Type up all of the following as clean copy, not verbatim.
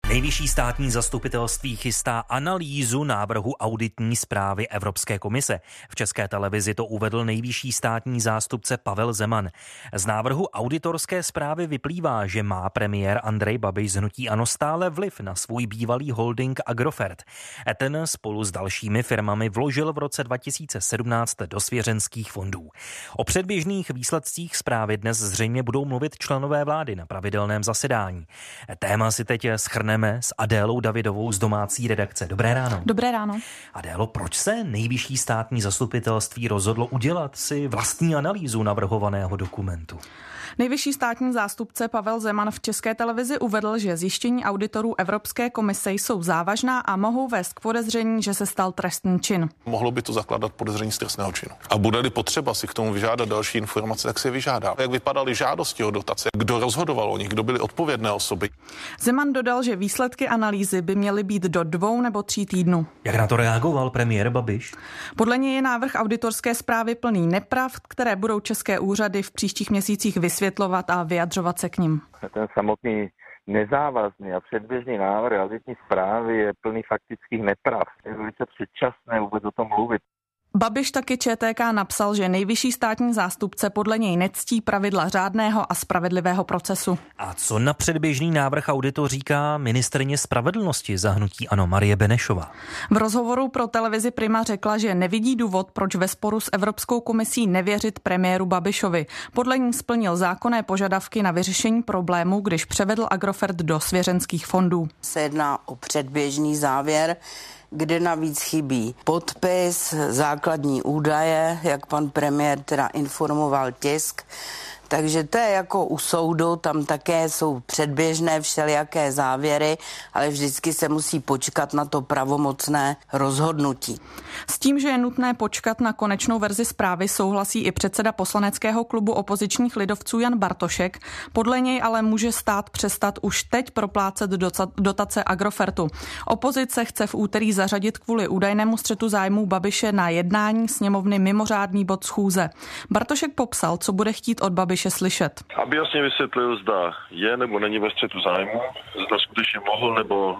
Nejvyšší státní zastupitelství chystá analýzu návrhu auditní zprávy Evropské komise. V České televizi to uvedl nejvyšší státní zástupce Pavel Zeman. Z návrhu auditorské zprávy vyplývá, že má premiér Andrej Babiš z hnutí ANO stále vliv na svůj bývalý holding Agrofert. Ten spolu s dalšími firmami vložil v roce 2017 do svěřenských fondů. O předběžných výsledcích zprávy dnes zřejmě budou mluvit členové vlády na pravidelném zasedání. Téma si teď shrneme s Adélou Davidovou z domácí redakce. Dobré ráno. Dobré ráno. Adélo, proč se nejvyšší státní zastupitelství rozhodlo udělat si vlastní analýzu navrhovaného dokumentu? Nejvyšší státní zástupce Pavel Zeman v České televizi uvedl, že zjištění auditorů Evropské komise jsou závažná a mohou vést k podezření, že se stal trestný čin. Mohlo by to zakládat podezření z trestného činu. A bude-li potřeba si k tomu vyžádat další informace, tak se vyžádá. Jak vypadaly žádosti o dotace, kdo rozhodoval o nich, kdo byly odpovědné osoby. Zeman dodal, že výsledky analýzy by měly být do 2 nebo 3 týdnů. Jak na to reagoval premiér Babiš? Podle něj je návrh auditorské zprávy plný nepravd, které budou české úřady v příštích měsících vysvětlovat a vyjadřovat se k nim. Ten samotný nezávazný a předběžný návrh auditní zprávy je plný faktických nepravd. Je velice předčasné vůbec o tom mluvit. Babiš taky ČTK napsal, že nejvyšší státní zástupce podle něj nectí pravidla řádného a spravedlivého procesu. A co na předběžný návrh auditu říká ministryně spravedlnosti za hnutí ANO Marie Benešová? V rozhovoru pro televizi Prima řekla, že nevidí důvod, proč ve sporu s Evropskou komisí nevěřit premiéru Babišovi. Podle ní splnil zákonné požadavky na vyřešení problému, když převedl Agrofert do svěřenských fondů. Se jedná o předběžný závěr, kde navíc chybí podpis, základní údaje, jak pan premiér teda informoval tisk. Takže to je jako u soudu, tam také jsou předběžné všelijaké závěry, ale vždycky se musí počkat na to pravomocné rozhodnutí. S tím, že je nutné počkat na konečnou verzi zprávy, souhlasí i předseda poslaneckého klubu opozičních lidovců Jan Bartošek. Podle něj ale může stát přestat už teď proplácet dotace Agrofertu. Opozice chce v úterý zařadit kvůli údajnému střetu zájmů Babiše na jednání sněmovny mimořádný bod schůze. Bartošek popsal, co bude chtít od Babiše slyšet. Aby jasně vysvětlil, zda je nebo není ve střetu zájmu, zda skutečně mohl nebo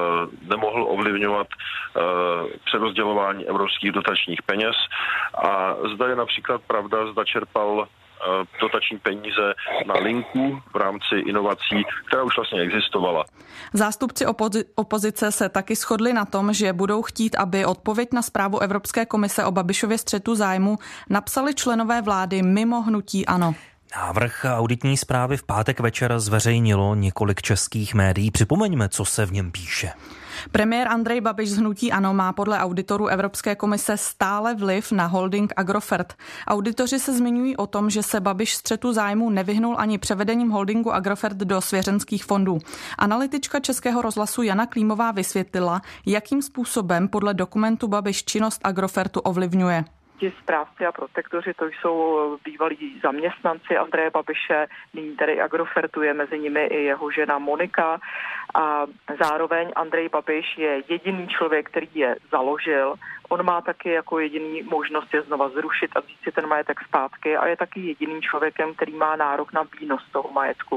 nemohl ovlivňovat přerozdělování evropských dotačních peněz a zda je například pravda, zda čerpal dotační peníze na linku v rámci inovací, která už vlastně existovala. Zástupci opozice se taky shodli na tom, že budou chtít, aby odpověď na zprávu Evropské komise o Babišově střetu zájmu napsali členové vlády mimo hnutí ANO. Návrh auditní zprávy v pátek večer zveřejnilo několik českých médií. Připomeňme, co se v něm píše. Premiér Andrej Babiš z hnutí ANO má podle auditorů Evropské komise stále vliv na holding Agrofert. Auditoři se zmiňují o tom, že se Babiš střetu zájmu nevyhnul ani převedením holdingu Agrofert do svěřenských fondů. Analytička Českého rozhlasu Jana Klímová vysvětlila, jakým způsobem podle dokumentu Babiš činnost Agrofertu ovlivňuje. Ti správci a protektoři, to jsou bývalí zaměstnanci Andreje Babiše, nyní tedy Agrofertu, je mezi nimi i jeho žena Monika a zároveň Andrej Babiš je jediný člověk, který je založil. On má taky jako jediný možnost je znova zrušit a vzít si ten majetek zpátky a je taky jediným člověkem, který má nárok na výnos toho majetku.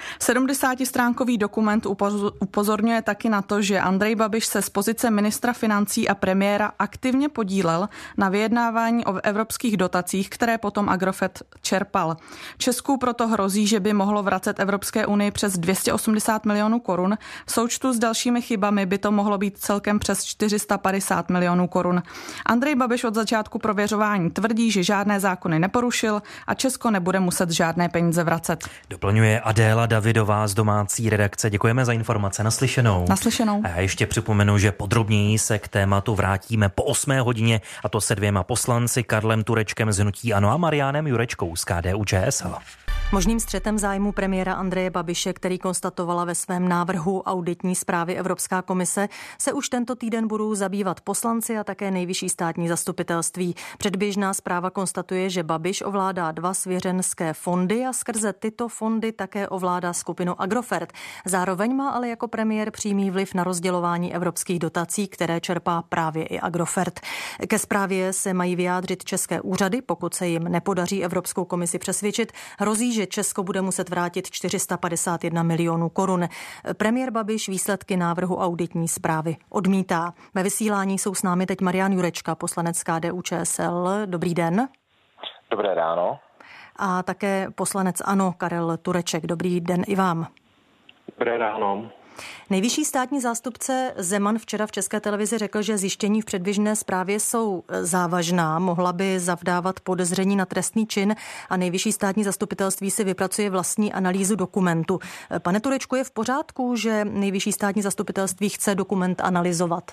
70stránkový dokument upozorňuje taky na to, že Andrej Babiš se z pozice ministra financí a premiéra aktivně podílel na vyjednávání o evropských dotacích, které potom Agrofert čerpal. Česku proto hrozí, že by mohlo vracet Evropské unii přes 280 milionů korun. V součtu s dalšími chybami by to mohlo být celkem přes 450 milionů korun. Andrej Babiš od začátku prověřování tvrdí, že žádné zákony neporušil a Česko nebude muset žádné peníze vracet. Doplňuje Adéla Davidová z domácí redakce. Děkujeme za informace. Naslyšenou. Naslyšenou. A já ještě připomenu, že podrobněji se k tématu vrátíme po 8 hodině, a to se 2 poslanci, Karlem Turečkem z hnutí ANO a Mariánem Jurečkou z KDU-ČSL. Možným střetem zájmu premiéra Andreje Babiše, který konstatovala ve svém návrhu auditní zprávy Evropská komise, se už tento týden budou zabývat poslanci a také nejvyšší státní zastupitelství. Předběžná zpráva konstatuje, že Babiš ovládá 2 svěřenské fondy a skrze tyto fondy také ovládá skupinu Agrofert. Zároveň má ale jako premiér přímý vliv na rozdělování evropských dotací, které čerpá právě i Agrofert. Ke zprávě se mají vyjádřit české úřady, pokud se jim nepodaří Evropskou komisi přesvědčit, hrozí, že že Česko bude muset vrátit 451 milionů korun. Premiér Babiš výsledky návrhu auditní zprávy odmítá. Ve vysílání jsou s námi teď Marian Jurečka, poslanec KDU-ČSL. Dobrý den. Dobré ráno. A také poslanec ANO Karel Tureček. Dobrý den i vám. Dobré ráno. Nejvyšší státní zástupce Zeman včera v České televizi řekl, že zjištění v předběžné zprávě jsou závažná, mohla by zavdávat podezření na trestný čin a nejvyšší státní zastupitelství si vypracuje vlastní analýzu dokumentu. Pane Turečku, je v pořádku, že nejvyšší státní zastupitelství chce dokument analyzovat?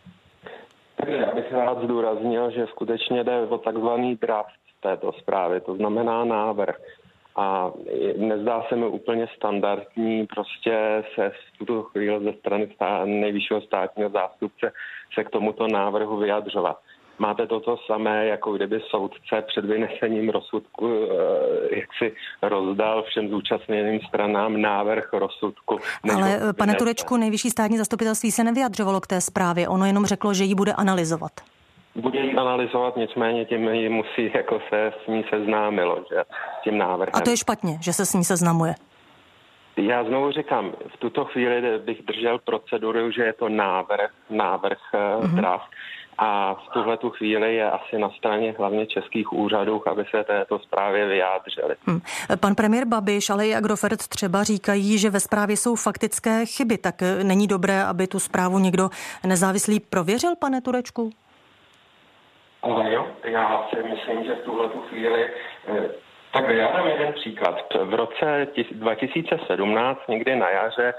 Já bych rád zdůraznil, že skutečně jde o takzvaný draft této zprávy, to znamená návrh. A nezdá se mi úplně standardní prostě se v tuto chvíli ze strany nejvyššího státního zástupce se k tomuto návrhu vyjadřovat. Máte toto samé, jako kdyby soudce před vynesením rozsudku jak si rozdal všem zúčastněným stranám návrh rozsudku. Ale pane Turečku, nejvyšší státní zastupitelství se nevyjadřovalo k té zprávě, ono jenom řeklo, že ji bude analyzovat. Bude ji analyzovat, nicméně tím ji musí jako se s ní seznámilo, že tím návrhem. A to je špatně, že se s ní seznamuje. Já znovu říkám, v tuto chvíli bych držel proceduru, že je to návrh draft. A v tuhletu chvíli je asi na straně hlavně českých úřadů, aby se této zprávě vyjádřili. Pan premiér Babiš, ale i Agrofert třeba říkají, že ve zprávě jsou faktické chyby. Tak není dobré, aby tu zprávu někdo nezávislý prověřil, pane Turečku? Ale jo, já si myslím, že v tuhletu chvíli... Tak já dám jeden příklad. V roce 2017, někdy na jaře,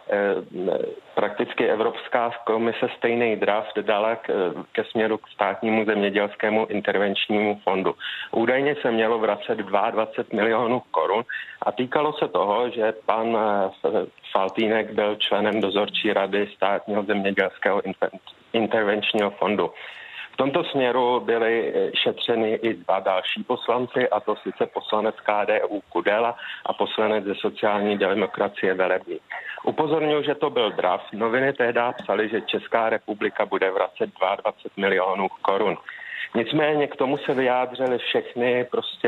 prakticky Evropská komise stejný draft dala ke směru k státnímu zemědělskému intervenčnímu fondu. Údajně se mělo vracet 22 milionů korun a týkalo se toho, že pan Faltýnek byl členem dozorčí rady státního zemědělského intervenčního fondu. V tomto směru byly šetřeny i dva další poslanci, a to sice poslanec KDU Kudela a poslanec ze sociální demokracie Velebný. Upozorňuji, že to byl draft. Noviny tehdy psaly, že Česká republika bude vracet 22 milionů korun. Nicméně k tomu se vyjádřily všechny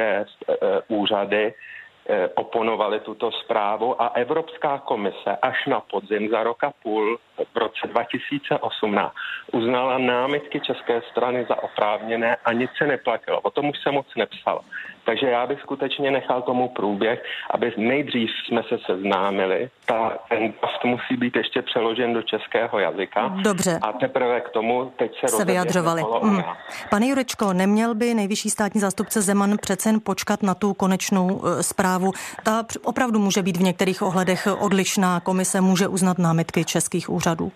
úřady, oponovali tuto zprávu a Evropská komise až na podzim za rok a půl v roce 2018 uznala námitky české strany za oprávněné a nic se neplatilo. O tom už se moc nepsalo. Takže já bych skutečně nechal tomu průběh, aby nejdřív jsme se seznámili. Ten draft musí být ještě přeložen do českého jazyka. Dobře. A teprve k tomu teď se vyjadřovali. Pane Jurečko, neměl by nejvyšší státní zástupce Zeman přece jen počkat na tu konečnou zprávu? Ta opravdu může být v některých ohledech odlišná. Komise může uznat námitky českých úřadů.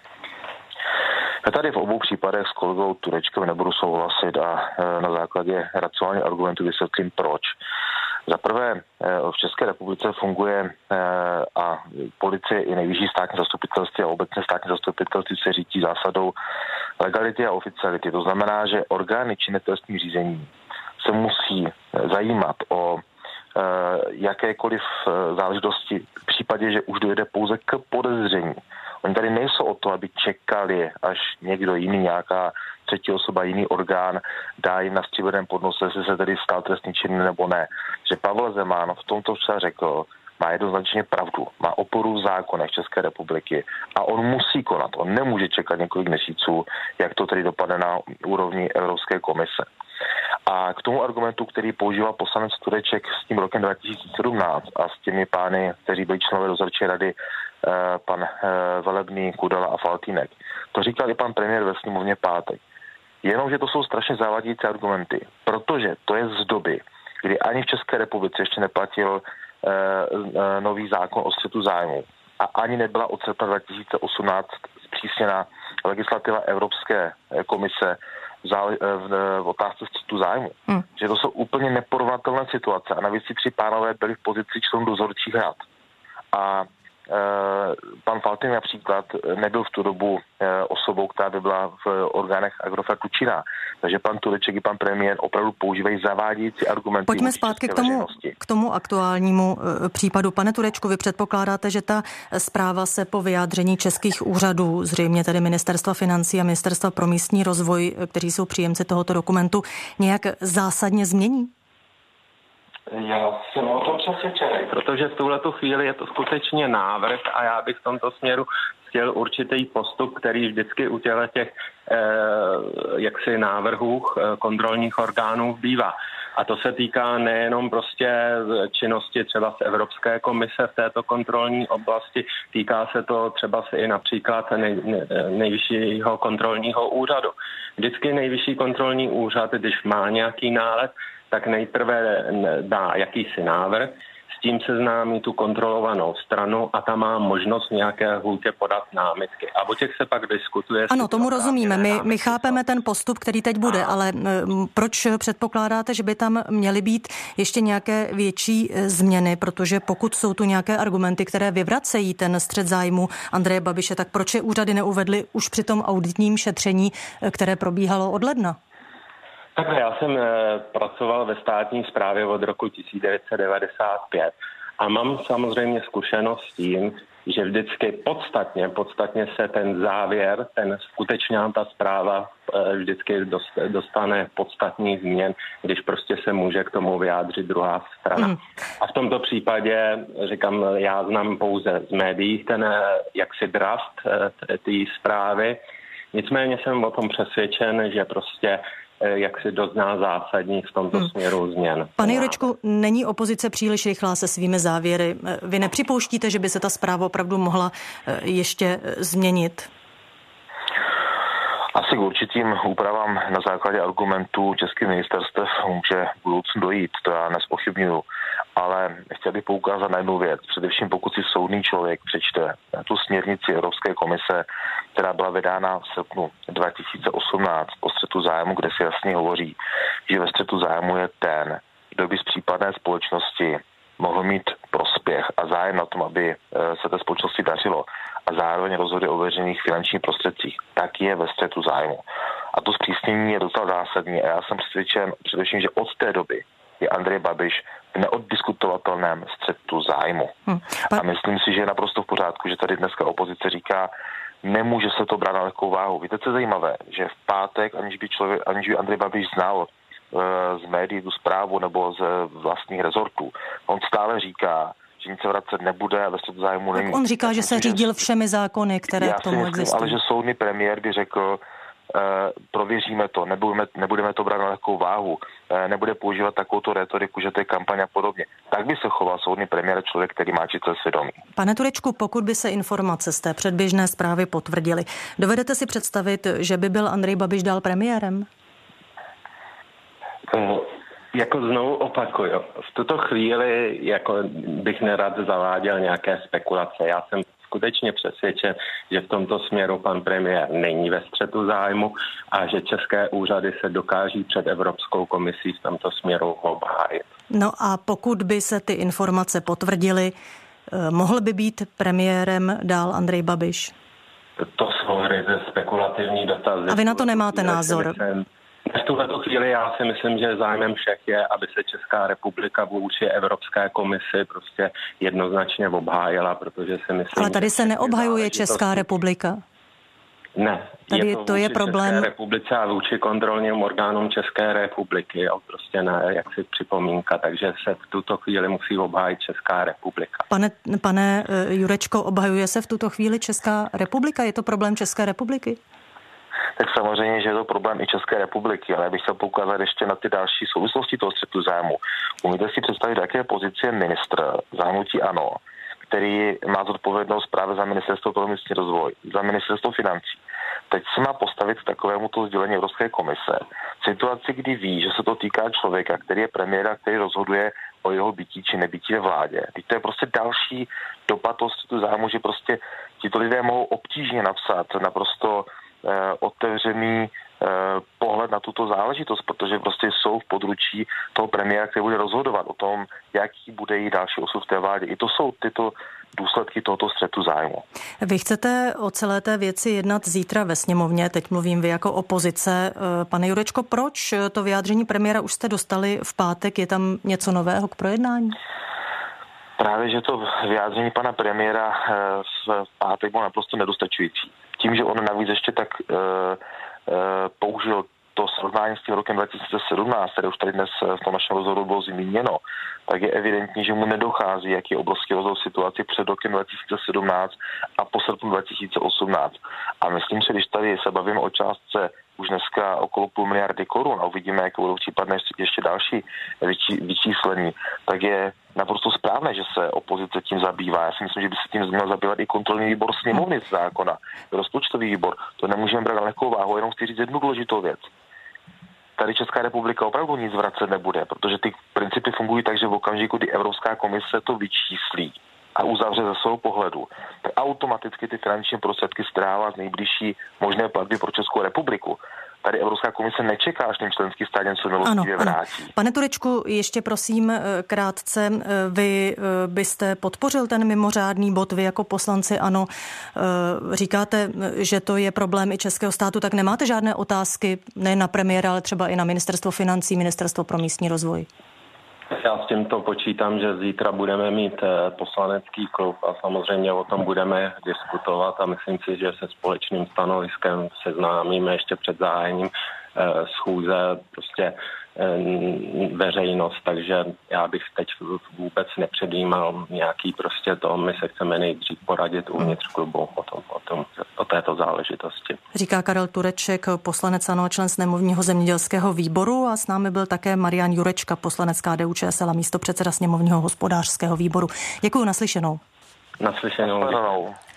Já tady v obou případech s kolegou Turečkem nebudu souhlasit a na základě racionálních argumentů vysvětlím proč. Za prvé, v České republice funguje a policie i nejvyšší státní zastupitelství a obecné státní zastupitelství se řídí zásadou legality a oficiality. To znamená, že orgány činné trestní řízení se musí zajímat o jakékoliv záležitosti v případě, že už dojde pouze k podezření. Oni tady nejsou o to, aby čekali, až někdo jiný, nějaká třetí osoba, jiný orgán dá jim na stříbrném podnose, jestli se tedy stal trestný čin nebo ne. Že Pavel Zeman v tomto vše řekl, má jednoznačně pravdu, má oporu v zákonech České republiky a on musí konat, on nemůže čekat několik měsíců, jak to tedy dopadne na úrovni Evropské komise. A k tomu argumentu, který používal poslanec Tureček s tím rokem 2017 a s těmi pány, kteří byli členové dozorčí rady, pan Velebný, Kudela a Faltýnek. To říkal i pan premiér ve sněmovně pátek. Jenomže to jsou strašně závadící argumenty, protože to je z doby, kdy ani v České republice ještě neplatil nový zákon o střetu zájmu a ani nebyla od srpna 2018 zpřísněna legislativa Evropské komise v otázce střetu zájmu. Že to jsou úplně neporovnatelné situace a navíc si tři pánové byli v pozici členů dozorčích rad. A pan Faltýnek například nebyl v tu dobu osobou, která by byla v orgánech Agrofertu činná. Takže pan Tureček i pan premiér opravdu používají zavádějící argumenty. Pojďme zpátky k tomu aktuálnímu případu. Pane Turečku, vy předpokládáte, že ta zpráva se po vyjádření českých úřadů, zřejmě tedy Ministerstva financí a Ministerstva pro místní rozvoj, kteří jsou příjemci tohoto dokumentu, nějak zásadně změní? Já jsem o tom přesvědčený, protože v tuhletu chvíli je to skutečně návrh a já bych v tomto směru chtěl určitý postup, který vždycky u těch jaksi návrhů kontrolních orgánů bývá. A to se týká nejenom prostě činnosti třeba z Evropské komise v této kontrolní oblasti, týká se to třeba i například nejvyššího kontrolního úřadu. Vždycky nejvyšší kontrolní úřad, když má nějaký nález, tak nejprve dá jakýsi návrh, s tím seznámí tu kontrolovanou stranu a ta má možnost nějaké lhůtě podat námitky. A o těch se pak diskutuje. Ano, tomu rozumíme. My chápeme ten postup, který teď bude, ale proč předpokládáte, že by tam měly být ještě nějaké větší změny? Protože pokud jsou tu nějaké argumenty, které vyvracejí ten střet zájmu Andreje Babiše, tak proč je úřady neuvedly už při tom auditním šetření, které probíhalo od ledna? Takhle, já jsem pracoval ve státní správě od roku 1995 a mám samozřejmě zkušenost s tím, že vždycky podstatně se ten závěr, skutečně ta zpráva vždycky dostane podstatných změn, když prostě se může k tomu vyjádřit druhá strana. A v tomto případě, říkám, já znám pouze z médií ten jaksi draft té zprávy, nicméně jsem o tom přesvědčen, že prostě jak si dozná zásadních v tomto směru změn. Pane Jurečku, není opozice příliš rychlá se svými závěry? Vy nepřipouštíte, že by se ta zpráva opravdu mohla ještě změnit? Asi k určitým úpravám na základě argumentů českých ministerstev může v budoucnu dojít, to já nezpochybňuju. Ale chtěl bych poukázat na jednu věc. Především pokud si soudný člověk přečte tu směrnici Evropské komise, která byla vydána v srpnu 2018 o střetu zájmu, kde se jasně hovoří, že ve střetu zájmu je ten, kdo by z případné společnosti mohl mít prospěch a zájem na tom, aby se té společnosti dařilo a zároveň rozhoduje o veřejných finančních prostředcích, tak je ve střetu zájmu. A to zpřísnění je docela zásadní a já jsem přesvědčen především, že od té doby je Andrej Babiš v neoddiskutovatelném střetu zájmu. A myslím si, že je naprosto v pořádku, že tady dneska opozice říká, nemůže se to brát na lehkou váhu. Víte, co je zajímavé, že v pátek, aniž by Andrej Babiš znal z médií tu zprávu nebo z vlastních rezortů, on stále říká, že nic se vracet nebude a ve střetu zájmu není. On říká, že se řídil všemi zákony, které k tomu existují. Ale že soudný premiér by řekl, prověříme to, nebudeme to brát na lehkou váhu, nebude používat takovouto retoriku, že to je kampaň a podobně. Tak by se choval soudný premiér, člověk, který má čisté svědomí. Pane Turečku, pokud by se informace z té předběžné zprávy potvrdily, dovedete si představit, že by byl Andrej Babiš dál premiérem? Jako znovu opakuju, v tuto chvíli jako bych nerad zaváděl nějaké spekulace. Já jsem skutečně přesvědčen, že v tomto směru pan premiér není ve střetu zájmu a že české úřady se dokáží před Evropskou komisí v tomto směru obhájit. No a pokud by se ty informace potvrdily, mohl by být premiérem dál Andrej Babiš? To jsou ryze spekulativní dotazy. A vy na to nemáte názor? V tuto chvíli já si myslím, že zájmem všech je, aby se Česká republika vůči Evropské komisi prostě jednoznačně obhájila, protože si myslím... Ale tady se neobhajuje Česká republika. Ne, tady to je problém. České republice a vůči kontrolním orgánům České republiky, jo, prostě ne, jak si připomínka, takže se v tuto chvíli musí obhájit Česká republika. Pane Jurečko, obhajuje se v tuto chvíli Česká republika? Je to problém České republiky? Tak samozřejmě, že je to problém i České republiky, ale já bych chtěl poukázat ještě na ty další souvislosti toho střetu zájmu. Umíte si představit, jaké pozice je ministr za hnutí ANO, který má zodpovědnost právě za ministerstvo pro místní rozvoj, za ministerstvo financí. Teď se má postavit k takovému to sdělení Evropské komise. V situaci, kdy ví, že se to týká člověka, který je premiéra, který rozhoduje o jeho bytí či nebytí ve vládě. Teď to je prostě další dopad toho střetu zájmu, že prostě tito lidé mohou obtížně napsat naprosto otevřený pohled na tuto záležitost, protože prostě jsou v područí toho premiéra, který bude rozhodovat o tom, jaký bude její další osud v té vládě. I to jsou tyto důsledky tohoto střetu zájmu. Vy chcete o celé té věci jednat zítra ve sněmovně, teď mluvím vy jako opozice. Pane Jurečko, proč to vyjádření premiéra už jste dostali v pátek? Je tam něco nového k projednání? Právě, že to vyjádření pana premiéra v pátek bylo naprosto nedostačující. Tím, že on navíc ještě tak použil to srovnání s tím rokem 2017, které už tady dnes v tom našem rozhovoru bylo zmíněno, tak je evidentní, že mu nedochází, jaký obrovský rozdíl situaci před rokem 2017 a po srpnu 2018. A myslím si, když tady se bavíme o částce už dneska okolo 500 miliardy korun a uvidíme, jaké budou případné ještě další vyčíslení, tak je naprosto správné, že se opozice tím zabývá. Já si myslím, že by se tím měl zabývat i kontrolní výbor sněmovny z zákona, rozpočtový výbor. To nemůžeme brát lehkou váhu, jenom chci říct jednu důležitou věc. Tady Česká republika opravdu nic vracet nebude, protože ty principy fungují tak, že v okamžiku, kdy Evropská komise to vyčíslí a uzavře ze svého pohledu, tak automaticky ty finanční prostředky strává z nejbližší možné platby pro Českou republiku. Tady Evropská komise nečeká, až ten členský stát něco milostivě vrátí. Pane Turečku, ještě prosím krátce, vy byste podpořil ten mimořádný bod, vy jako poslanci ANO říkáte, že to je problém i českého státu, tak nemáte žádné otázky, ne na premiéra, ale třeba i na ministerstvo financí, ministerstvo pro místní rozvoj? Já s tímto počítám, že zítra budeme mít poslanecký klub a samozřejmě o tom budeme diskutovat a myslím si, že se společným stanoviskem seznámíme ještě před zahájením schůze prostě veřejnost, takže já bych teď vůbec nepředjímal nějaký prostě to, my se chceme nejdřív poradit uvnitř klubu o této záležitosti. Říká Karel Tureček, poslanec ANO, člen sněmovního zemědělského výboru a s námi byl také Marian Jurečka, poslanec KDU-ČSL a místopředseda sněmovního hospodářského výboru. Děkuju, naslyšenou. Naslyšenou.